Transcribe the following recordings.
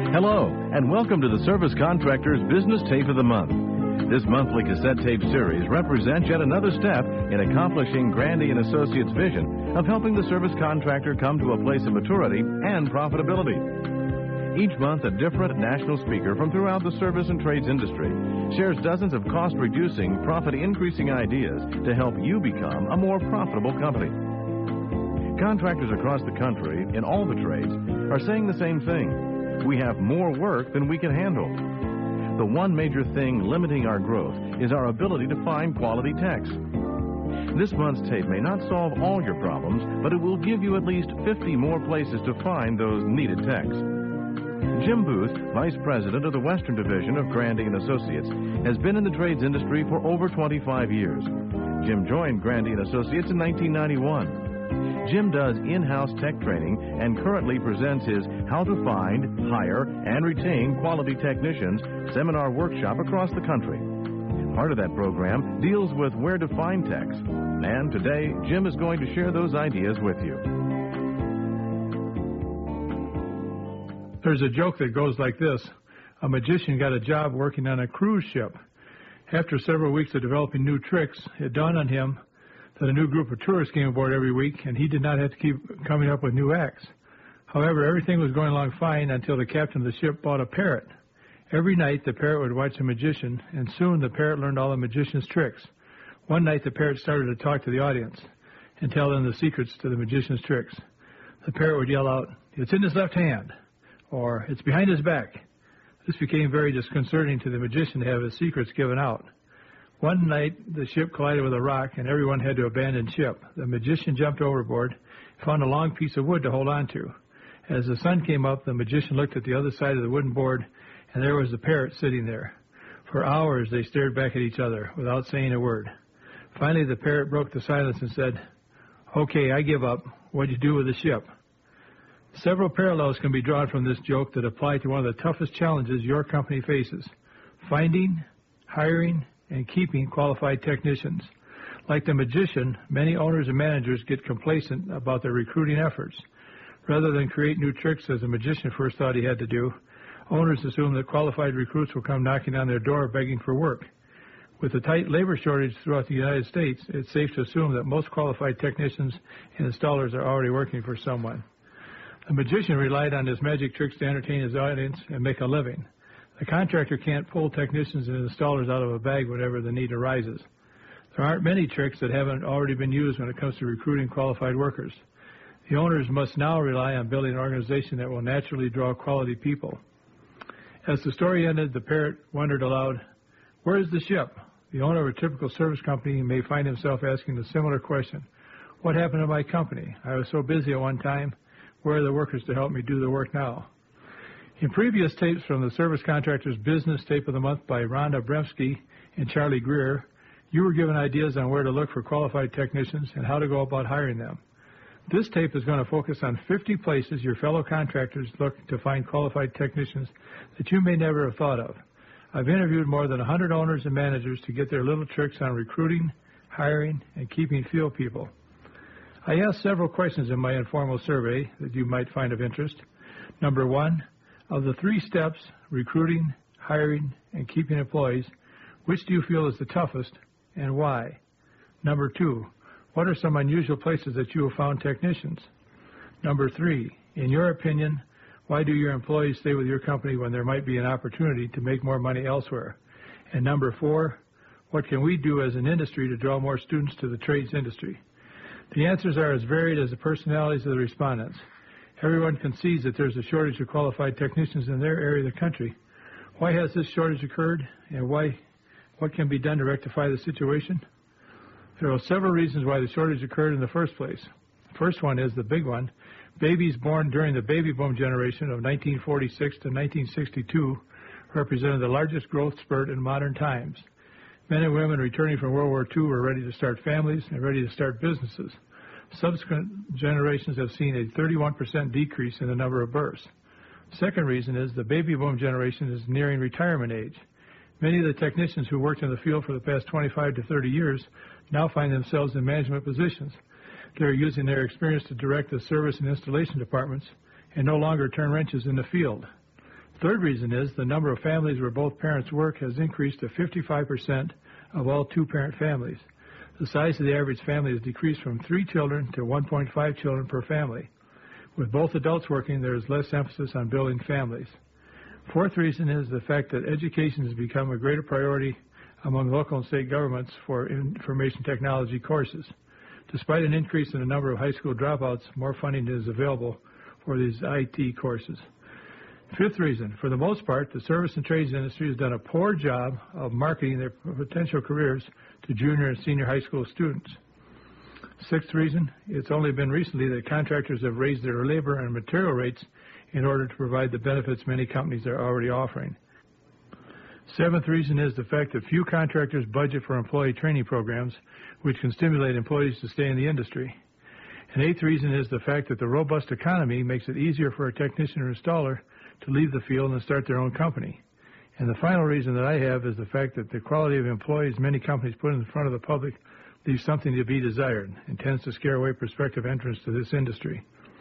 Hello, and welcome to the Service Contractor's Business Tape of the Month. This monthly cassette tape series represents yet another step in accomplishing Grandy & Associates' vision of helping the service contractor come to a place of maturity and profitability. Each month, a different national speaker from throughout the service and trades industry shares dozens of cost-reducing, profit-increasing ideas to help you become a more profitable company. Contractors across the country, in all the trades, are saying the same thing. We have more work than we can handle. The one major thing limiting our growth is our ability to find quality techs. This month's tape may not solve all your problems, but it will give you at least 50 more places to find those needed techs. Jim Booth, Vice President of the Western Division of Grandy & Associates, has been in the trades industry for over 25 years. Jim joined Grandy & Associates in 1991. Jim does in-house tech training and currently presents his How to Find, Hire, and Retain Quality Technicians seminar workshop across the country. Part of that program deals with where to find techs. And today, Jim is going to share those ideas with you. There's a joke that goes like this. A magician got a job working on a cruise ship. After several weeks of developing new tricks, it dawned on him that a new group of tourists came aboard every week, and he did not have to keep coming up with new acts. However, everything was going along fine until the captain of the ship bought a parrot. Every night, the parrot would watch the magician, and soon the parrot learned all the magician's tricks. One night, the parrot started to talk to the audience and tell them the secrets to the magician's tricks. The parrot would yell out, "It's in his left hand," or "It's behind his back." This became very disconcerting to the magician to have his secrets given out. One night, the ship collided with a rock, and everyone had to abandon ship. The magician jumped overboard, found a long piece of wood to hold on to. As the sun came up, the magician looked at the other side of the wooden board, and there was the parrot sitting there. For hours, they stared back at each other without saying a word. Finally, the parrot broke the silence and said, "Okay, I give up. What'd you do with the ship?" Several parallels can be drawn from this joke that apply to one of the toughest challenges your company faces: finding, hiring, and keeping qualified technicians. Like the magician, many owners and managers get complacent about their recruiting efforts. Rather than create new tricks as the magician first thought he had to do, owners assume that qualified recruits will come knocking on their door begging for work. With the tight labor shortage throughout the United States, it's safe to assume that most qualified technicians and installers are already working for someone. The magician relied on his magic tricks to entertain his audience and make a living. The contractor can't pull technicians and installers out of a bag whenever the need arises. There aren't many tricks that haven't already been used when it comes to recruiting qualified workers. The owners must now rely on building an organization that will naturally draw quality people. As the story ended, the parrot wondered aloud, "Where is the ship?" The owner of a typical service company may find himself asking a similar question. "What happened to my company? I was so busy at one time. Where are the workers to help me do the work now?" In previous tapes from the Service Contractor's Business Tape of the Month by Rhonda Bremsky and Charlie Greer, you were given ideas on where to look for qualified technicians and how to go about hiring them. This tape is going to focus on 50 places your fellow contractors look to find qualified technicians that you may never have thought of. I've interviewed more than 100 owners and managers to get their little tricks on recruiting, hiring, and keeping field people. I asked several questions in my informal survey that you might find of interest. Number one, of the 3 steps, recruiting, hiring, and keeping employees, which do you feel is the toughest and why? Number 2, what are some unusual places that you have found technicians? Number 3, in your opinion, why do your employees stay with your company when there might be an opportunity to make more money elsewhere? And number 4, what can we do as an industry to draw more students to the trades industry? The answers are as varied as the personalities of the respondents. Everyone concedes that there's a shortage of qualified technicians in their area of the country. Why has this shortage occurred, and what can be done to rectify the situation? There are several reasons why the shortage occurred in the first place. The first one is the big one. Babies born during the baby boom generation of 1946 to 1962 represented the largest growth spurt in modern times. Men and women returning from World War II were ready to start families and ready to start businesses. Subsequent generations have seen a 31% decrease in the number of births. Second reason is the baby boom generation is nearing retirement age. Many of the technicians who worked in the field for the past 25 to 30 years now find themselves in management positions. They're using their experience to direct the service and installation departments and no longer turn wrenches in the field. Third reason is the number of families where both parents work has increased to 55% of all two-parent families. The size of the average family has decreased from 3 children to 1.5 children per family. With both adults working, there is less emphasis on building families. Fourth reason is the fact that education has become a greater priority among local and state governments for information technology courses. Despite an increase in the number of high school dropouts, more funding is available for these IT courses. Fifth reason, for the most part, the service and trades industry has done a poor job of marketing their potential careers to junior and senior high school students. Sixth reason, it's only been recently that contractors have raised their labor and material rates in order to provide the benefits many companies are already offering. Seventh reason is the fact that few contractors budget for employee training programs, which can stimulate employees to stay in the industry. And eighth reason is the fact that the robust economy makes it easier for a technician or installer to leave the field and start their own company. And the final reason that I have is the fact that the quality of employees many companies put in front of the public leaves something to be desired and tends to scare away prospective entrants to this industry.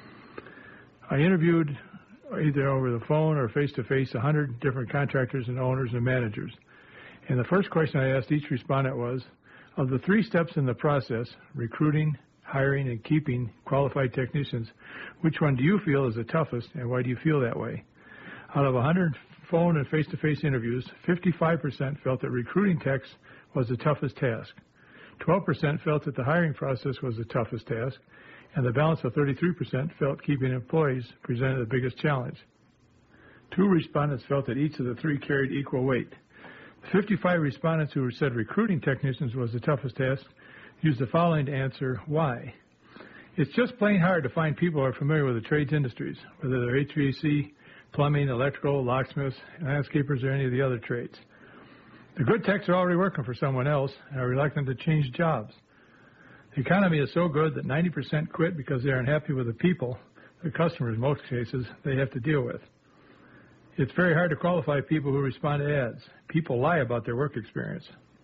I interviewed either over the phone or face-to-face 100 different contractors and owners and managers. And the first question I asked each respondent was, of the 3 steps in the process, recruiting, hiring, and keeping qualified technicians, which one do you feel is the toughest, and why do you feel that way? Out of 100 phone and face-to-face interviews, 55% felt that recruiting techs was the toughest task. 12% felt that the hiring process was the toughest task, and the balance of 33% felt keeping employees presented the biggest challenge. 2 respondents felt that each of the 3 carried equal weight. The 55 respondents who said recruiting technicians was the toughest task used the following to answer why. It's just plain hard to find people who are familiar with the trades industries, whether they're HVAC, plumbing, electrical, locksmiths, landscapers, or any of the other trades. The good techs are already working for someone else and are reluctant to change jobs. The economy is so good that 90% quit because they are unhappy with the people, the customers in most cases, they have to deal with. It's very hard to qualify people who respond to ads. People lie about their work experience.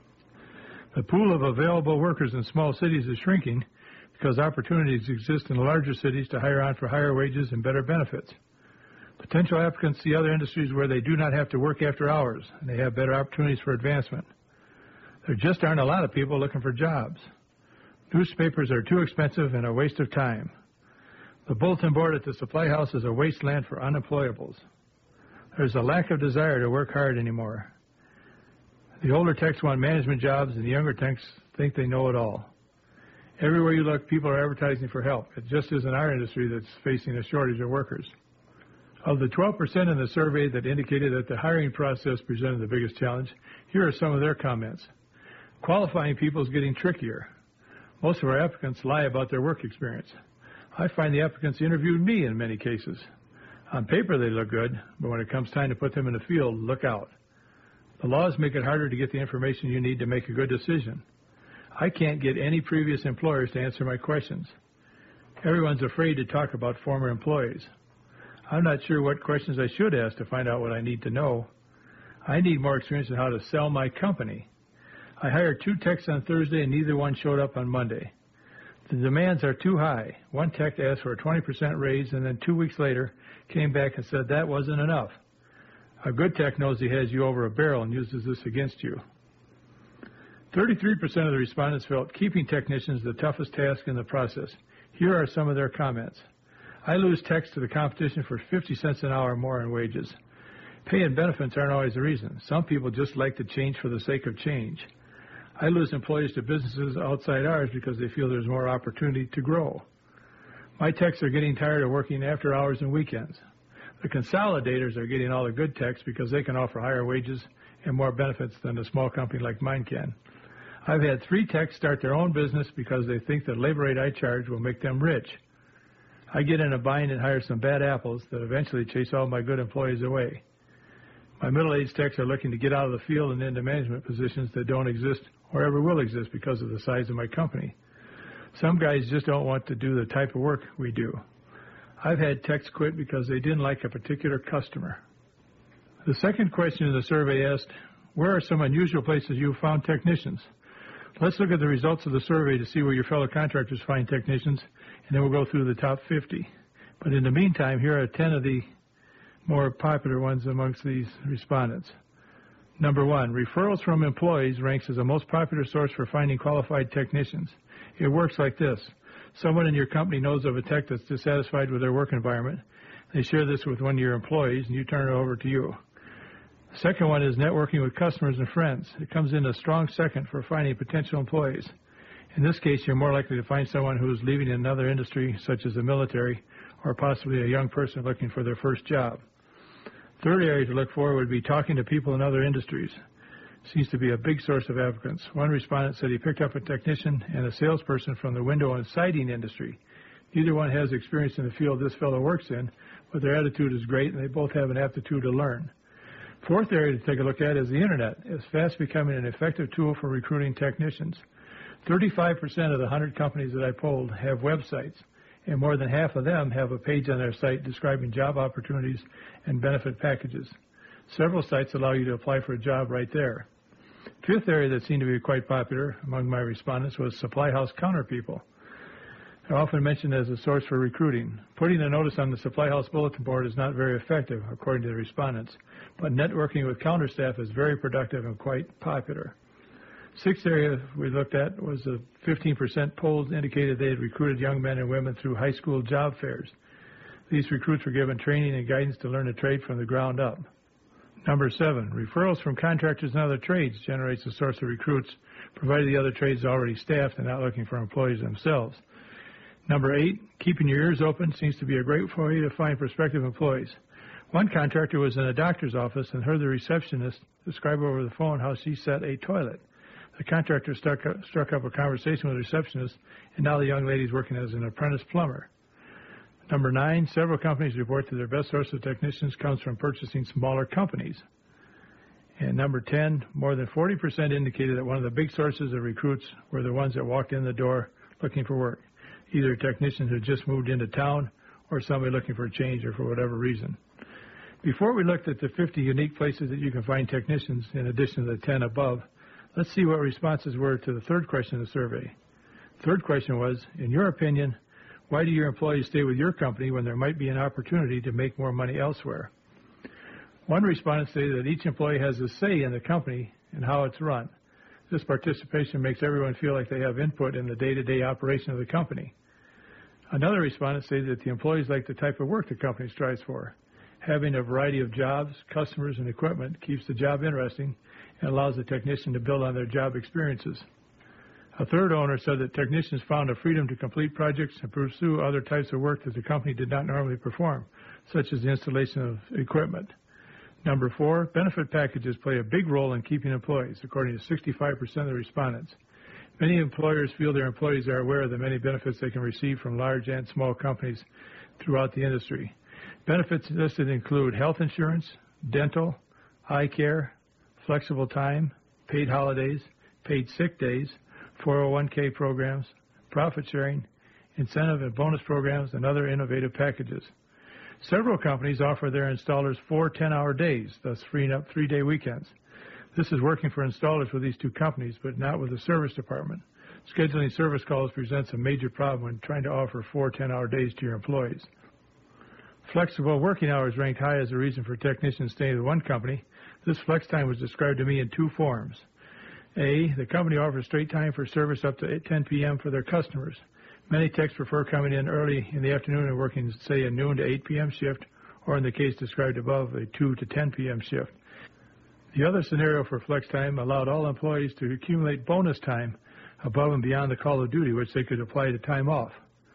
The pool of available workers in small cities is shrinking because opportunities exist in larger cities to hire on for higher wages and better benefits. Potential applicants see other industries where they do not have to work after hours and they have better opportunities for advancement. There just aren't a lot of people looking for jobs. Newspapers are too expensive and a waste of time. The bulletin board at the supply house is a wasteland for unemployables. There's a lack of desire to work hard anymore. The older techs want management jobs, and the younger techs think they know it all. Everywhere you look, people are advertising for help. It just isn't our industry that's facing a shortage of workers. Of the 12% in the survey that indicated that the hiring process presented the biggest challenge, here are some of their comments. Qualifying people is getting trickier. Most of our applicants lie about their work experience. I find the applicants interviewed me in many cases. On paper they look good, but when it comes time to put them in the field, look out. The laws make it harder to get the information you need to make a good decision. I can't get any previous employers to answer my questions. Everyone's afraid to talk about former employees. I'm not sure what questions I should ask to find out what I need to know. I need more experience in how to sell my company. I hired 2 techs on Thursday and neither one showed up on Monday. The demands are too high. One tech asked for a 20% raise and then 2 weeks later came back and said that wasn't enough. A good tech knows he has you over a barrel and uses this against you. 33% of the respondents felt keeping technicians the toughest task in the process. Here are some of their comments. I lose techs to the competition for 50 cents an hour more in wages. Pay and benefits aren't always the reason. Some people just like to change for the sake of change. I lose employees to businesses outside ours because they feel there's more opportunity to grow. My techs are getting tired of working after hours and weekends. The consolidators are getting all the good techs because they can offer higher wages and more benefits than a small company like mine can. I've had 3 techs start their own business because they think the labor rate I charge will make them rich. I get in a bind and hire some bad apples that eventually chase all my good employees away. My middle-aged techs are looking to get out of the field and into management positions that don't exist or ever will exist because of the size of my company. Some guys just don't want to do the type of work we do. I've had techs quit because they didn't like a particular customer. The second question in the survey asked, where are some unusual places you found technicians? Let's look at the results of the survey to see where your fellow contractors find technicians, and then we'll go through the top 50. But in the meantime, here are 10 of the more popular ones amongst these respondents. Number 1, referrals from employees ranks as the most popular source for finding qualified technicians. It works like this. Someone in your company knows of a tech that's dissatisfied with their work environment. They share this with one of your employees, and you turn it over to you. The second one is networking with customers and friends. It comes in a strong second for finding potential employees. In this case, you're more likely to find someone who is leaving another industry, such as the military, or possibly a young person looking for their first job. Third area to look for would be talking to people in other industries. Seems to be a big source of applicants. One respondent said he picked up a technician and a salesperson from the window and siding industry. Neither one has experience in the field this fellow works in, but their attitude is great, and they both have an aptitude to learn. Fourth area to take a look at is the Internet. It's fast becoming an effective tool for recruiting technicians. 35% of the 100 companies that I polled have websites, and more than half of them have a page on their site describing job opportunities and benefit packages. Several sites allow you to apply for a job right there. Fifth area that seemed to be quite popular among my respondents was supply house counter people. They're often mentioned as a source for recruiting. Putting a notice on the supply house bulletin board is not very effective, according to the respondents, but networking with counter staff is very productive and quite popular. Sixth area we looked at was the 15% polls indicated they had recruited young men and women through high school job fairs. These recruits were given training and guidance to learn a trade from the ground up. Number 7, referrals from contractors and other trades generates a source of recruits, provided the other trades are already staffed and not looking for employees themselves. Number 8, keeping your ears open seems to be a great way to find prospective employees. One contractor was in a doctor's office and heard the receptionist describe over the phone how she set a toilet. The contractor struck up a conversation with the receptionist, and now the young lady's working as an apprentice plumber. Number 9, several companies report that their best source of technicians comes from purchasing smaller companies. And number 10, more than 40% indicated that one of the big sources of recruits were the ones that walked in the door looking for work, either technicians who just moved into town or somebody looking for a change or for whatever reason. Before we looked at the 50 unique places that you can find technicians in addition to the 10 above, let's see what responses were to the third question of the survey. Third question was, in your opinion, why do your employees stay with your company when there might be an opportunity to make more money elsewhere? One respondent stated that each employee has a say in the company and how it's run. This participation makes everyone feel like they have input in the day-to-day operation of the company. Another respondent stated that the employees like the type of work the company strives for. Having a variety of jobs, customers, and equipment keeps the job interesting and allows the technician to build on their job experiences. A third owner said that technicians found a freedom to complete projects and pursue other types of work that the company did not normally perform, such as the installation of equipment. Number 4, benefit packages play a big role in keeping employees, according to 65% of the respondents. Many employers feel their employees are aware of the many benefits they can receive from large and small companies throughout the industry. Benefits listed include health insurance, dental, eye care, flexible time, paid holidays, paid sick days, 401k programs, profit sharing, incentive and bonus programs, and other innovative packages. Several companies offer their installers 4 10-hour days, thus freeing up 3-day weekends. This is working for installers with these two companies, but not with the service department. Scheduling service calls presents a major problem when trying to offer 4 10-hour days to your employees. Flexible working hours ranked high as a reason for technicians staying with one company. This flex time was described to me in 2 forms. A, the company offers straight time for service up to 10 p.m. for their customers. Many techs prefer coming in early in the afternoon and working, say, a noon to 8 p.m. shift, or in the case described above, a 2 to 10 p.m. shift. The other scenario for flex time allowed all employees to accumulate bonus time above and beyond the call of duty, which they could apply to time off.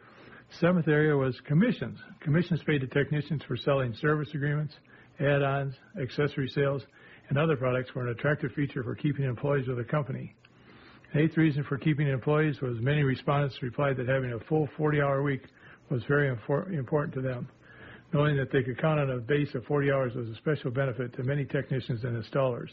7th area was commissions. Commissions paid to technicians for selling service agreements, add-ons, accessory sales, and other products were an attractive feature for keeping employees with the company. The 8th reason for keeping employees was many respondents replied that having a full 40-hour week was very important to them. Knowing that they could count on a base of 40 hours was a special benefit to many technicians and installers.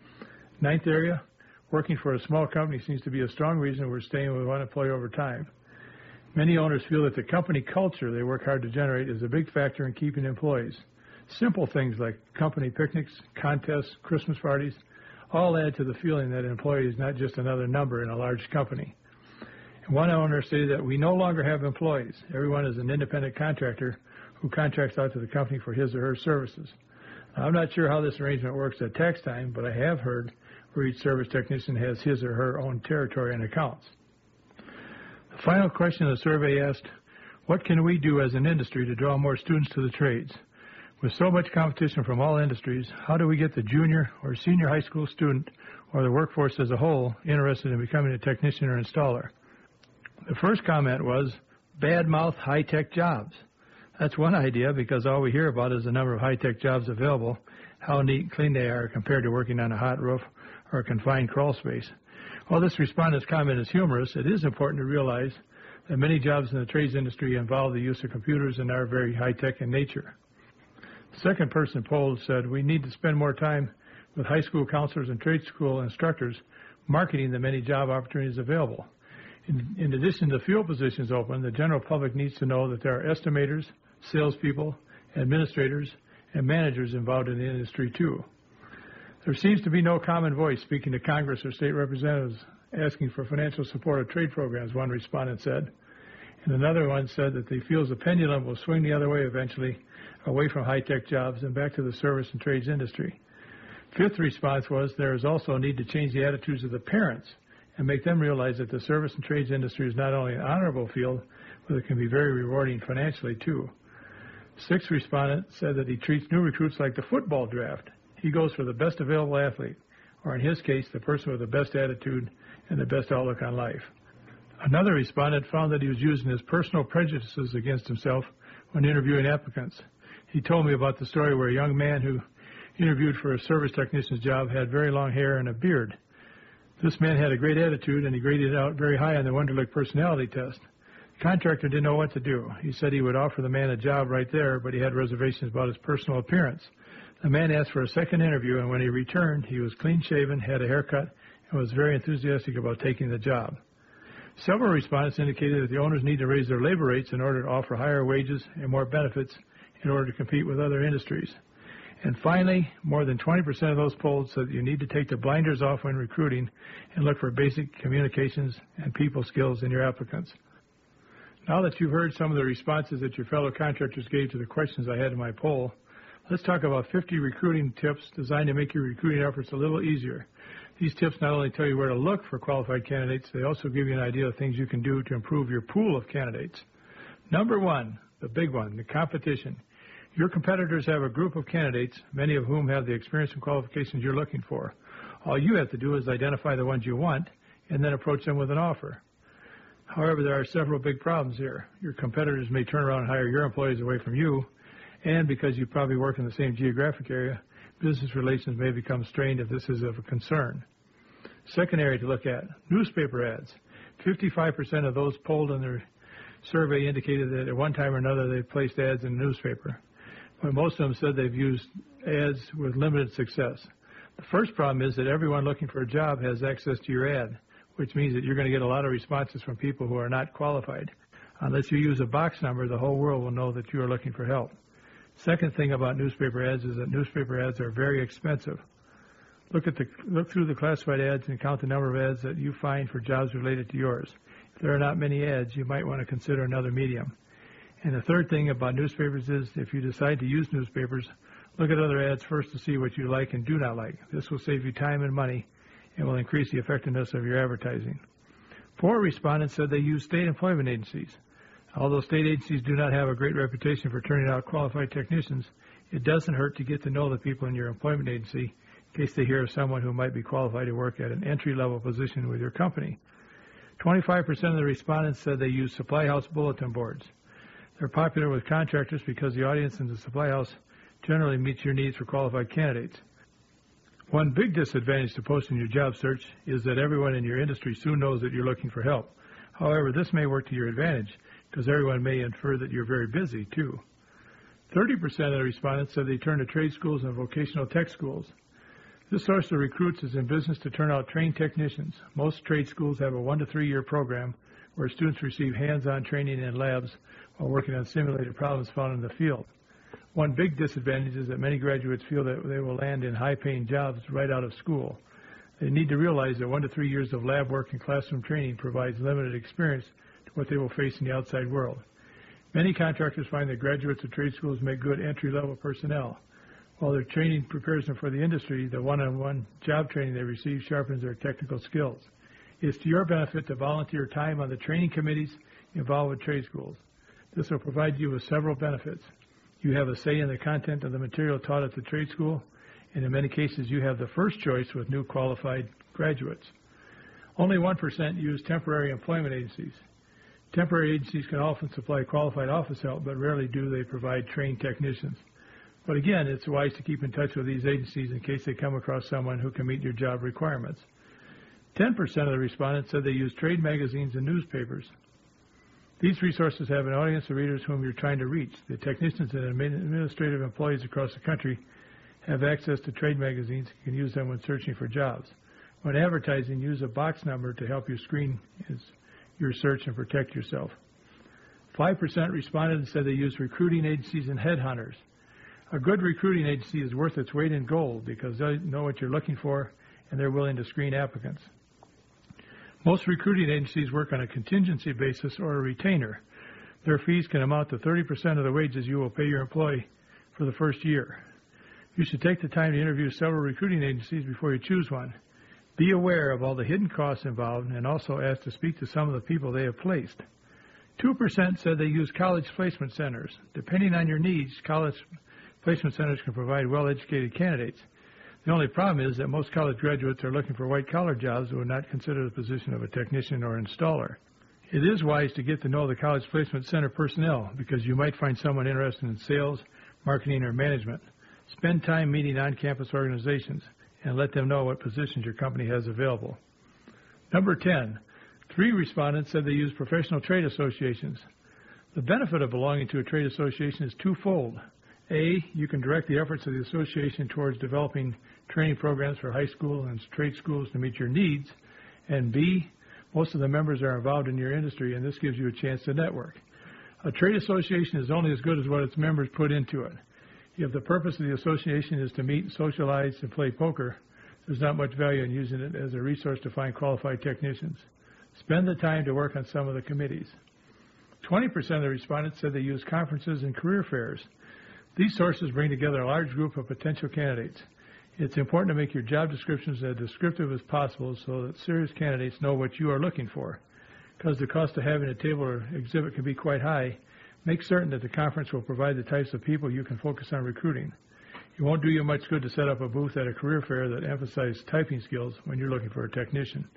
9th area, working for a small company seems to be a strong reason we're staying with one employee over time. Many owners feel that the company culture they work hard to generate is a big factor in keeping employees. Simple things like company picnics, contests, Christmas parties, all add to the feeling that an employee is not just another number in a large company. And one owner stated that we no longer have employees. Everyone is an independent contractor who contracts out to the company for his or her services. Now, I'm not sure how this arrangement works at tax time, but I have heard where each service technician has his or her own territory and accounts. The final question of the survey asked, what can we do as an industry to draw more students to the trades? With so much competition from all industries, how do we get the junior or senior high school student or the workforce as a whole interested in becoming a technician or installer? The first comment was, badmouth high-tech jobs. That's one idea because all we hear about is the number of high-tech jobs available, how neat and clean they are compared to working on a hot roof or a confined crawl space. While this respondent's comment is humorous, it is important to realize that many jobs in the trades industry involve the use of computers and are very high-tech in nature. The second person polled said, we need to spend more time with high school counselors and trade school instructors marketing the many job opportunities available. In addition to field positions open, the general public needs to know that there are estimators, salespeople, administrators, and managers involved in the industry too. There seems to be no common voice speaking to Congress or state representatives asking for financial support of trade programs, one respondent said. And another one said that he feels the pendulum will swing the other way eventually, away from high-tech jobs and back to the service and trades industry. Fifth response was there is also a need to change the attitudes of the parents and make them realize that the service and trades industry is not only an honorable field, but it can be very rewarding financially too. Sixth respondent said that he treats new recruits like the football draft. He goes for the best available athlete, or in his case, the person with the best attitude and the best outlook on life. Another respondent found that he was using his personal prejudices against himself when interviewing applicants. He told me about the story where a young man who interviewed for a service technician's job had very long hair and a beard. This man had a great attitude, and he graded out very high on the Wonderlic personality test. The contractor didn't know what to do. He said he would offer the man a job right there, but he had reservations about his personal appearance. The man asked for a second interview, and when he returned, he was clean-shaven, had a haircut, and was very enthusiastic about taking the job. Several respondents indicated that the owners need to raise their labor rates in order to offer higher wages and more benefits in order to compete with other industries. And finally, more than 20% of those polled said that you need to take the blinders off when recruiting and look for basic communications and people skills in your applicants. Now that you've heard some of the responses that your fellow contractors gave to the questions I had in my poll, let's talk about 50 recruiting tips designed to make your recruiting efforts a little easier. These tips not only tell you where to look for qualified candidates, they also give you an idea of things you can do to improve your pool of candidates. Number one, the big one, the competition. Your competitors have a group of candidates, many of whom have the experience and qualifications you're looking for. All you have to do is identify the ones you want and then approach them with an offer. However, there are several big problems here. Your competitors may turn around and hire your employees away from you, and because you probably work in the same geographic area, business relations may become strained if this is of a concern. Second area to look at, newspaper ads. 55% of those polled in their survey indicated that at one time or another they've placed ads in the newspaper. But most of them said they've used ads with limited success. The first problem is that everyone looking for a job has access to your ad, which means that you're going to get a lot of responses from people who are not qualified. Unless you use a box number, the whole world will know that you are looking for help. Second thing about newspaper ads is that newspaper ads are very expensive. Look through the classified ads and count the number of ads that you find for jobs related to yours. If there are not many ads, you might want to consider another medium. And the third thing about newspapers is if you decide to use newspapers, look at other ads first to see what you like and do not like. This will save you time and money and will increase the effectiveness of your advertising. 4 respondents said they use state employment agencies. Although state agencies do not have a great reputation for turning out qualified technicians, it doesn't hurt to get to know the people in your employment agency in case they hear of someone who might be qualified to work at an entry-level position with your company. 25% of the respondents said they use supply house bulletin boards. They're popular with contractors because the audience in the supply house generally meets your needs for qualified candidates. One big disadvantage to posting your job search is that everyone in your industry soon knows that you're looking for help. However, this may work to your advantage because everyone may infer that you're very busy, too. 30% of the respondents said they turn to trade schools and vocational tech schools. This source of recruits is in business to turn out trained technicians. Most trade schools have a 1 to 3 year program where students receive hands-on training in labs while working on simulated problems found in the field. One big disadvantage is that many graduates feel that they will land in high-paying jobs right out of school. They need to realize that 1 to 3 years of lab work and classroom training provides limited experience to what they will face in the outside world. Many contractors find that graduates of trade schools make good entry-level personnel. While their training prepares them for the industry, the one-on-one job training they receive sharpens their technical skills. It's to your benefit to volunteer time on the training committees involved with trade schools. This will provide you with several benefits. You have a say in the content of the material taught at the trade school, and in many cases you have the first choice with new qualified graduates. Only 1% use temporary employment agencies. Temporary agencies can often supply qualified office help, but rarely do they provide trained technicians. But again, it's wise to keep in touch with these agencies in case they come across someone who can meet your job requirements. 10% of the respondents said they use trade magazines and newspapers. These resources have an audience of readers whom you're trying to reach. The technicians and administrative employees across the country have access to trade magazines and can use them when searching for jobs. When advertising, use a box number to help you screen your search and protect yourself. 5% responded and said they use recruiting agencies and headhunters. A good recruiting agency is worth its weight in gold because they know what you're looking for and they're willing to screen applicants. Most recruiting agencies work on a contingency basis or a retainer. Their fees can amount to 30% of the wages you will pay your employee for the first year. You should take the time to interview several recruiting agencies before you choose one. Be aware of all the hidden costs involved and also ask to speak to some of the people they have placed. 2% said they use college placement centers. Depending on your needs, college placement centers can provide well-educated candidates. The only problem is that most college graduates are looking for white-collar jobs who would not consider the position of a technician or installer. It is wise to get to know the college placement center personnel because you might find someone interested in sales, marketing, or management. Spend time meeting on-campus organizations and let them know what positions your company has available. Number 10, 3 respondents said they use professional trade associations. The benefit of belonging to a trade association is twofold. A, you can direct the efforts of the association towards developing training programs for high school and trade schools to meet your needs. And B, most of the members are involved in your industry, and this gives you a chance to network. A trade association is only as good as what its members put into it. If the purpose of the association is to meet, socialize, and play poker, there's not much value in using it as a resource to find qualified technicians. Spend the time to work on some of the committees. 20% of the respondents said they use conferences and career fairs. These sources bring together a large group of potential candidates. It's important to make your job descriptions as descriptive as possible so that serious candidates know what you are looking for. Because the cost of having a table or exhibit can be quite high, make certain that the conference will provide the types of people you can focus on recruiting. It won't do you much good to set up a booth at a career fair that emphasizes typing skills when you're looking for a technician.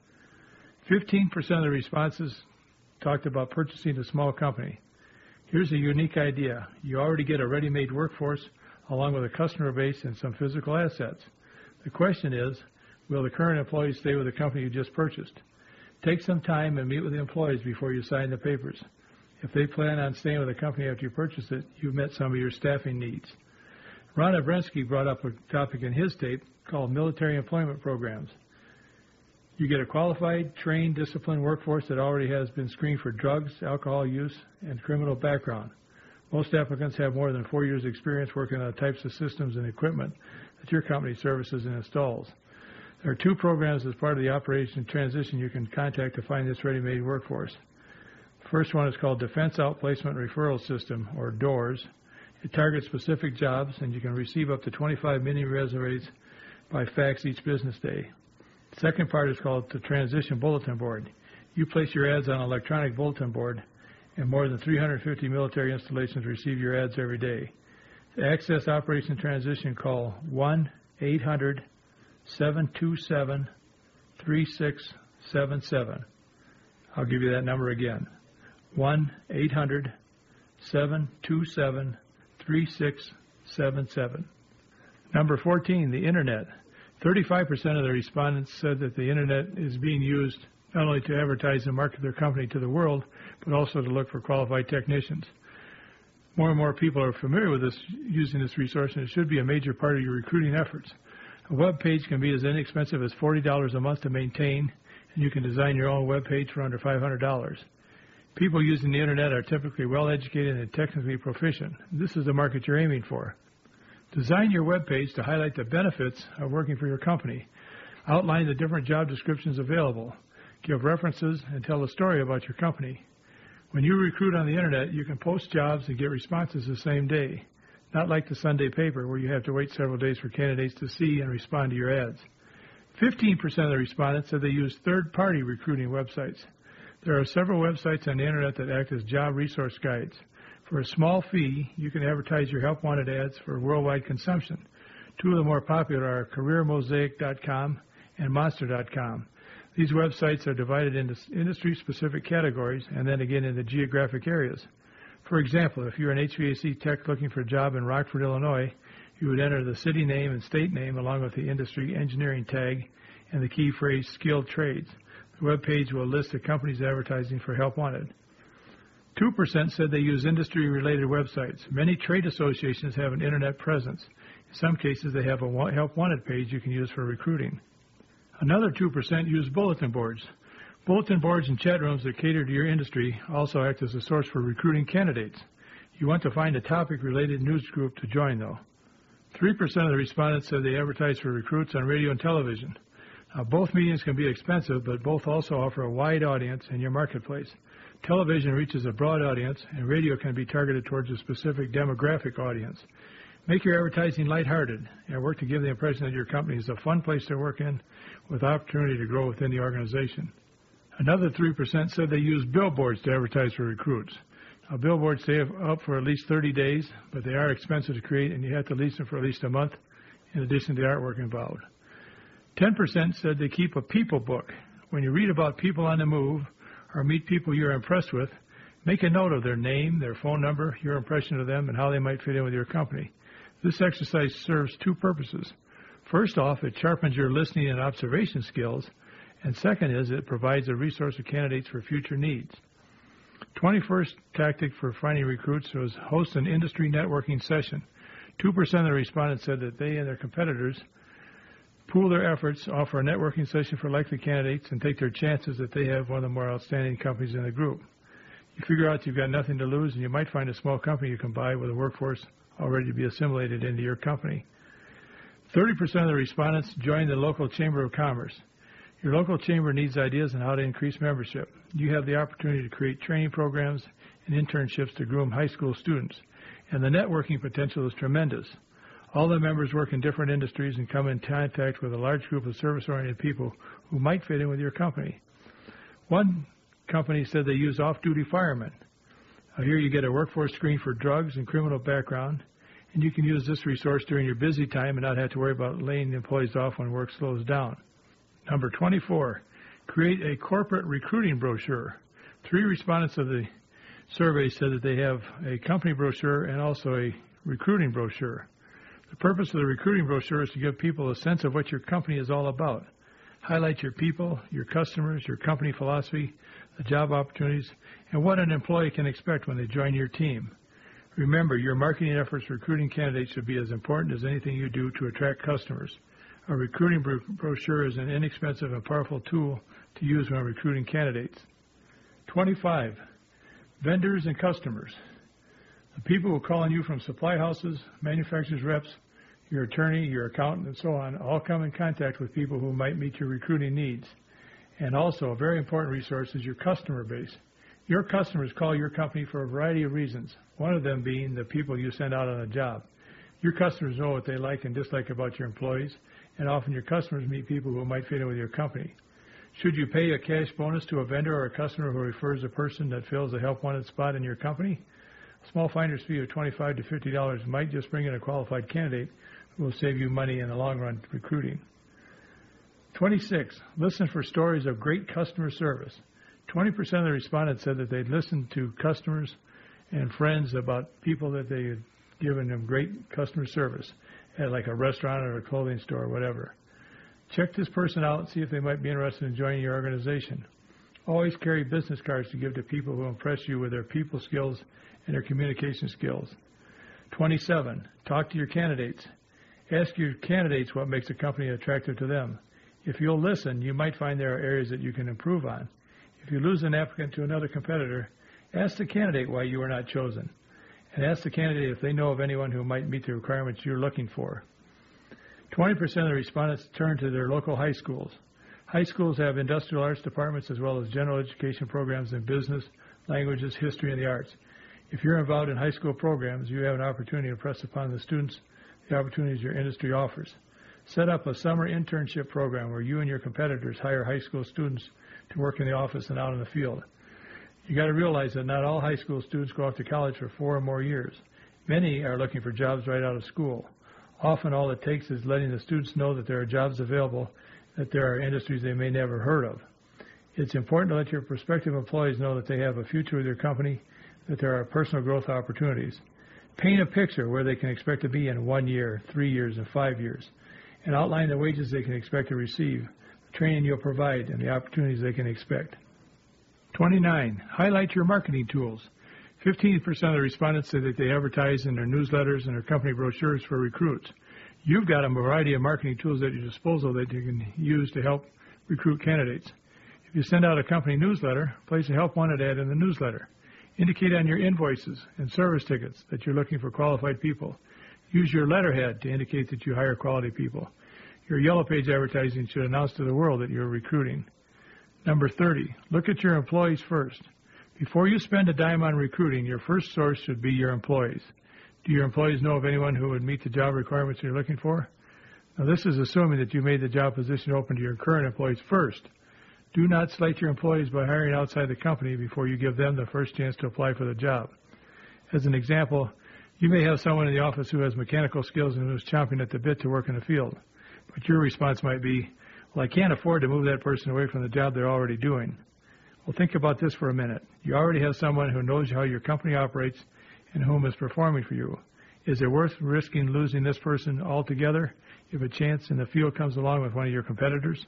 15% of the responses talked about purchasing a small company. Here's a unique idea. You already get a ready-made workforce along with a customer base and some physical assets. The question is, will the current employees stay with the company you just purchased? Take some time and meet with the employees before you sign the papers. If they plan on staying with the company after you purchase it, you've met some of your staffing needs. Ron Abrensky brought up a topic in his tape called military employment programs. You get a qualified, trained, disciplined workforce that already has been screened for drugs, alcohol use, and criminal background. Most applicants have more than 4 years' experience working on the types of systems and equipment that your company services and installs. There are 2 programs as part of the operation transition you can contact to find this ready-made workforce. The first one is called Defense Outplacement Referral System, or DOORS. It targets specific jobs, and you can receive up to 25 mini resumes by fax each business day. The second part is called the Transition Bulletin Board. You place your ads on an electronic bulletin board, and more than 350 military installations receive your ads every day. To access Operation Transition, call 1-800-727-3677. I'll give you that number again, 1-800-727-3677. Number 14, the Internet. 35% of the respondents said that the Internet is being used not only to advertise and market their company to the world, but also to look for qualified technicians. More and more people are familiar with this, using this resource, and it should be a major part of your recruiting efforts. A web page can be as inexpensive as $40 a month to maintain, and you can design your own web page for under $500. People using the Internet are typically well-educated and technically proficient. This is the market you're aiming for. Design your web page to highlight the benefits of working for your company. Outline the different job descriptions available. Give references and tell a story about your company. When you recruit on the Internet, you can post jobs and get responses the same day, not like the Sunday paper where you have to wait several days for candidates to see and respond to your ads. 15% of the respondents said they use third-party recruiting websites. There are several websites on the Internet that act as job resource guides. For a small fee, you can advertise your help wanted ads for worldwide consumption. Two of the more popular are CareerMosaic.com and Monster.com. These websites are divided into industry-specific categories and then again into geographic areas. For example, if you're an HVAC tech looking for a job in Rockford, Illinois, you would enter the city name and state name along with the industry engineering tag and the key phrase skilled trades. The web page will list the companies advertising for help wanted. 2% said they use industry-related websites. Many trade associations have an Internet presence. In some cases, they have a help wanted page you can use for recruiting. Another 2% use bulletin boards. Bulletin boards and chat rooms that cater to your industry also act as a source for recruiting candidates. You want to find a topic-related news group to join, though. 3% of the respondents said they advertise for recruits on radio and television. Now, both mediums can be expensive, but both also offer a wide audience in your marketplace. Television reaches a broad audience, and radio can be targeted towards a specific demographic audience. Make your advertising lighthearted and work to give the impression that your company is a fun place to work in with opportunity to grow within the organization. Another 3% said they use billboards to advertise for recruits. Now, billboards stay up for at least 30 days, but they are expensive to create, and you have to lease them for at least a month, in addition to the artwork involved. 10% said they keep a people book. When you read about people on the move or meet people you're impressed with, make a note of their name, their phone number, your impression of them, and how they might fit in with your company. This exercise serves two purposes. First off, it sharpens your listening and observation skills, and second is it provides a resource of candidates for future needs. 21st tactic for finding recruits was host an industry networking session. 2% of the respondents said that they and their competitors pool their efforts, offer a networking session for likely candidates, and take their chances that they have one of the more outstanding companies in the group. You figure out you've got nothing to lose, and you might find a small company you can buy with a workforce already to be assimilated into your company. 30% of the respondents joined the local Chamber of Commerce. Your local chamber needs ideas on how to increase membership. You have the opportunity to create training programs and internships to groom high school students, and the networking potential is tremendous. All the members work in different industries and come in contact with a large group of service-oriented people who might fit in with your company. One company said they use off-duty firemen. Here you get a workforce screen for drugs and criminal background, and you can use this resource during your busy time and not have to worry about laying employees off when work slows down. Number 24, create a corporate recruiting brochure. 3 respondents of the survey said that they have a company brochure and also a recruiting brochure. The purpose of the recruiting brochure is to give people a sense of what your company is all about. Highlight your people, your customers, your company philosophy, the job opportunities, and what an employee can expect when they join your team. Remember, your marketing efforts for recruiting candidates should be as important as anything you do to attract customers. A recruiting brochure is an inexpensive and powerful tool to use when recruiting candidates. 25, vendors and customers. The people who call on you from supply houses, manufacturers reps, your attorney, your accountant, and so on, all come in contact with people who might meet your recruiting needs. And also, a very important resource is your customer base. Your customers call your company for a variety of reasons, one of them being the people you send out on a job. Your customers know what they like and dislike about your employees, and often your customers meet people who might fit in with your company. Should you pay a cash bonus to a vendor or a customer who refers a person that fills a help wanted spot in your company? A small finder's fee of $25 to $50 might just bring in a qualified candidate who will save you money in the long run recruiting. 26, listen for stories of great customer service. 20% of the respondents said that they'd listened to customers and friends about people that they had given them great customer service at like a restaurant or a clothing store or whatever. Check this person out and see if they might be interested in joining your organization. Always carry business cards to give to people who impress you with their people skills and their communication skills. 27, talk to your candidates. Ask your candidates what makes a company attractive to them. If you'll listen, you might find there are areas that you can improve on. If you lose an applicant to another competitor, ask the candidate why you were not chosen. And ask the candidate if they know of anyone who might meet the requirements you're looking for. 20% of the respondents turn to their local high schools. High schools have industrial arts departments as well as general education programs in business, languages, history, and the arts. If you're involved in high school programs, you have an opportunity to impress upon the students the opportunities your industry offers. Set up a summer internship program where you and your competitors hire high school students to work in the office and out in the field. You got to realize that not all high school students go off to college for 4 or more years. Many are looking for jobs right out of school. Often all it takes is letting the students know that there are jobs available, that there are industries they may never heard of. It's important to let your prospective employees know that they have a future with your company, that there are personal growth opportunities. Paint a picture where they can expect to be in 1 year, 3 years, and 5 years, and outline the wages they can expect to receive, the training you'll provide, and the opportunities they can expect. 29. Highlight your marketing tools. 15% of the respondents say that they advertise in their newsletters and their company brochures for recruits. You've got a variety of marketing tools at your disposal that you can use to help recruit candidates. If you send out a company newsletter, place a help wanted ad in the newsletter. Indicate on your invoices and service tickets that you're looking for qualified people. Use your letterhead to indicate that you hire quality people. Your Yellow Page advertising should announce to the world that you're recruiting. Number 30, look at your employees first. Before you spend a dime on recruiting, your first source should be your employees. Do your employees know of anyone who would meet the job requirements you're looking for? Now, this is assuming that you made the job position open to your current employees first. Do not slight your employees by hiring outside the company before you give them the first chance to apply for the job. As an example, you may have someone in the office who has mechanical skills and who is chomping at the bit to work in the field. But your response might be, well, I can't afford to move that person away from the job they're already doing. Well, think about this for a minute. You already have someone who knows how your company operates and whom is performing for you. Is it worth risking losing this person altogether if a chance in the field comes along with one of your competitors?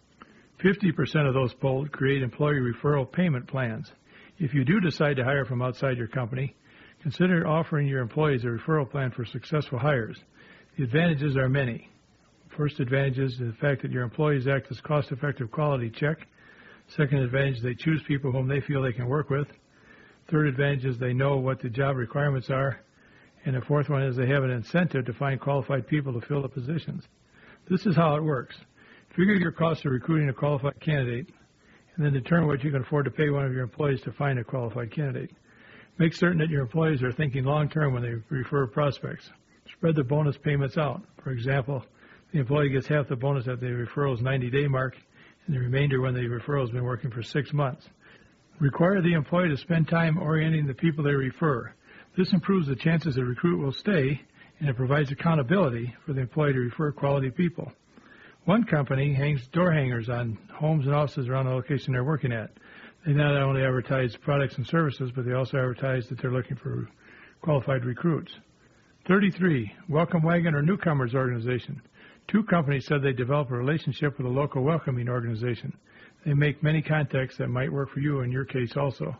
50% of those polled create employee referral payment plans. If you do decide to hire from outside your company, consider offering your employees a referral plan for successful hires. The advantages are many. First advantage is the fact that your employees act as cost-effective quality check. Second advantage, they choose people whom they feel they can work with. Third advantage is they know what the job requirements are. And the fourth one is they have an incentive to find qualified people to fill the positions. This is how it works. Figure your cost of recruiting a qualified candidate, and then determine what you can afford to pay one of your employees to find a qualified candidate. Make certain that your employees are thinking long-term when they refer prospects. Spread the bonus payments out. For example, the employee gets half the bonus at the referral's 90-day mark, and the remainder when the referral has been working for 6 months. Require the employee to spend time orienting the people they refer. This improves the chances the recruit will stay, and it provides accountability for the employee to refer quality people. One company hangs door hangers on homes and offices around the location they're working at. They not only advertise products and services, but they also advertise that they're looking for qualified recruits. 33, Welcome Wagon or Newcomers Organization. 2 companies said they develop a relationship with a local welcoming organization. They make many contacts that might work for you in your case also.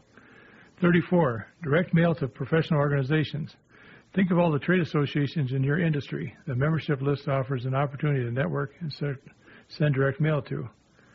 34, direct mail to professional organizations. Think of all the trade associations in your industry. The membership list offers an opportunity to network and send direct mail to.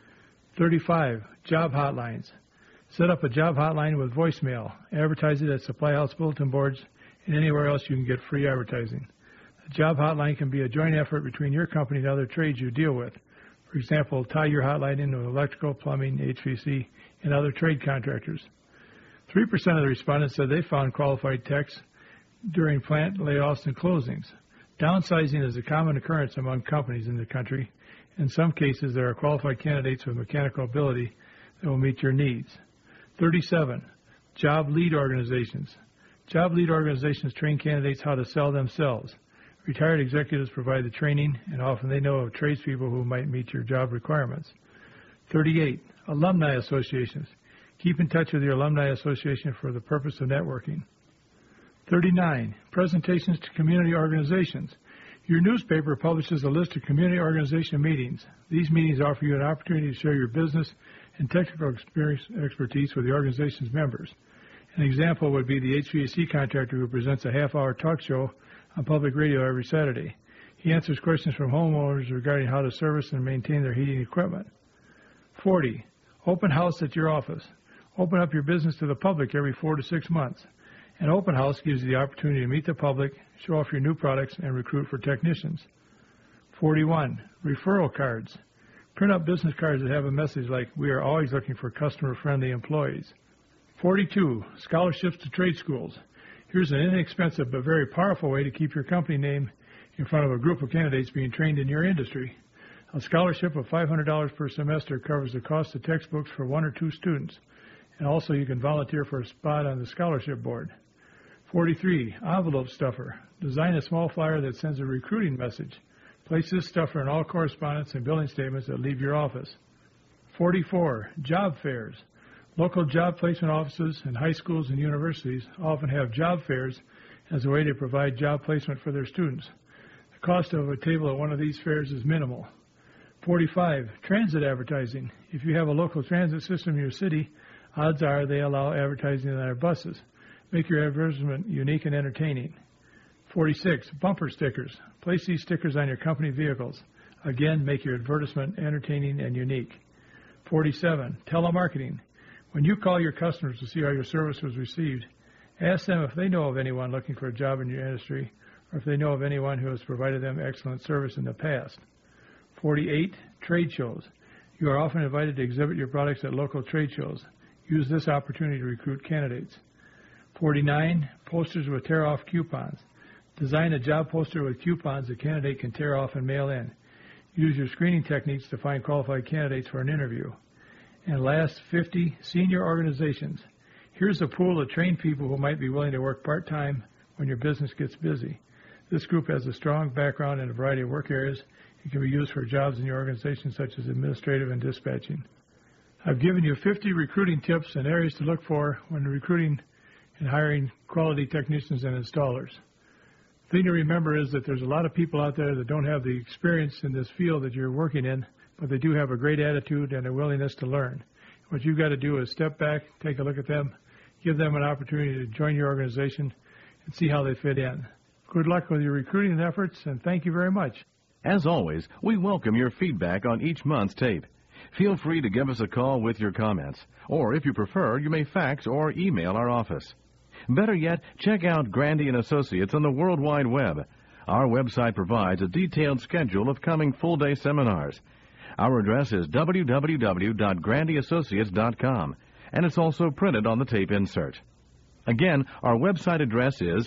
35, job hotlines. Set up a job hotline with voicemail. Advertise it at supply house bulletin boards and anywhere else you can get free advertising. A job hotline can be a joint effort between your company and other trades you deal with. For example, tie your hotline into electrical, plumbing, HVAC, and other trade contractors. 3% of the respondents said they found qualified techs during plant layoffs and closings. Downsizing is a common occurrence among companies in the country. In some cases, there are qualified candidates with mechanical ability that will meet your needs. 37, job lead organizations. Job lead organizations train candidates how to sell themselves. Retired executives provide the training, and often they know of tradespeople who might meet your job requirements. 38, alumni associations. Keep in touch with your alumni association for the purpose of networking. 39, presentations to community organizations. Your newspaper publishes a list of community organization meetings. These meetings offer you an opportunity to share your business and technical expertise with the organization's members. An example would be the HVAC contractor who presents a half-hour talk show on public radio every Saturday. He answers questions from homeowners regarding how to service and maintain their heating equipment. 40, open house at your office. Open up your business to the public every 4 to 6 months. An open house gives you the opportunity to meet the public, show off your new products, and recruit for technicians. 41, referral cards. Print up business cards that have a message like, we are always looking for customer-friendly employees. 42, scholarships to trade schools. Here's an inexpensive but very powerful way to keep your company name in front of a group of candidates being trained in your industry. A scholarship of $500 per semester covers the cost of textbooks for 1 or 2 students, and also you can volunteer for a spot on the scholarship board. 43, envelope stuffer. Design a small flyer that sends a recruiting message. Place this stuffer in all correspondence and billing statements that leave your office. 44, job fairs. Local job placement offices and high schools and universities often have job fairs as a way to provide job placement for their students. The cost of a table at one of these fairs is minimal. 45, transit advertising. If you have a local transit system in your city, odds are they allow advertising on their buses. Make your advertisement unique and entertaining. 46, bumper stickers. Place these stickers on your company vehicles. Again, make your advertisement entertaining and unique. 47, telemarketing. When you call your customers to see how your service was received, ask them if they know of anyone looking for a job in your industry or if they know of anyone who has provided them excellent service in the past. 48, trade shows. You are often invited to exhibit your products at local trade shows. Use this opportunity to recruit candidates. 49, posters with tear-off coupons. Design a job poster with coupons the candidate can tear off and mail in. Use your screening techniques to find qualified candidates for an interview. And last, 50, senior organizations. Here's a pool of trained people who might be willing to work part-time when your business gets busy. This group has a strong background in a variety of work areas. It can be used for jobs in your organization such as administrative and dispatching. I've given you 50 recruiting tips and areas to look for when recruiting and hiring quality technicians and installers. The thing to remember is that there's a lot of people out there that don't have the experience in this field that you're working in, but they do have a great attitude and a willingness to learn. What you've got to do is step back, take a look at them, give them an opportunity to join your organization, and see how they fit in. Good luck with your recruiting efforts, and thank you very much. As always, we welcome your feedback on each month's tape. Feel free to give us a call with your comments, or if you prefer, you may fax or email our office. Better yet, check out Grandy & Associates on the World Wide Web. Our website provides a detailed schedule of coming full-day seminars. Our address is www.grandyassociates.com, and it's also printed on the tape insert. Again, our website address is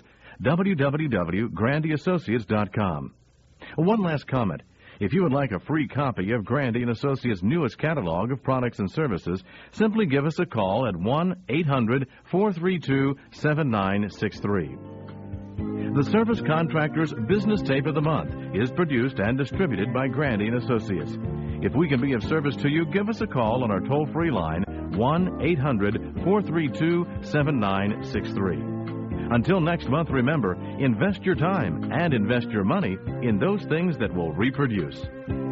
www.grandyassociates.com. One last comment. If you would like a free copy of Grandy & Associates' newest catalog of products and services, simply give us a call at 1-800-432-7963. The Service Contractor's Business Tape of the Month is produced and distributed by Grandy & Associates. If we can be of service to you, give us a call on our toll-free line, 1-800-432-7963. Until next month, remember, invest your time and invest your money in those things that will reproduce.